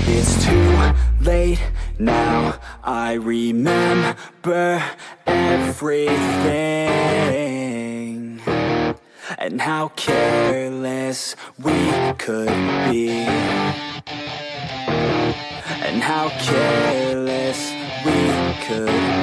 It's too late now, I remember everything, and how careless we could be, and how careless we could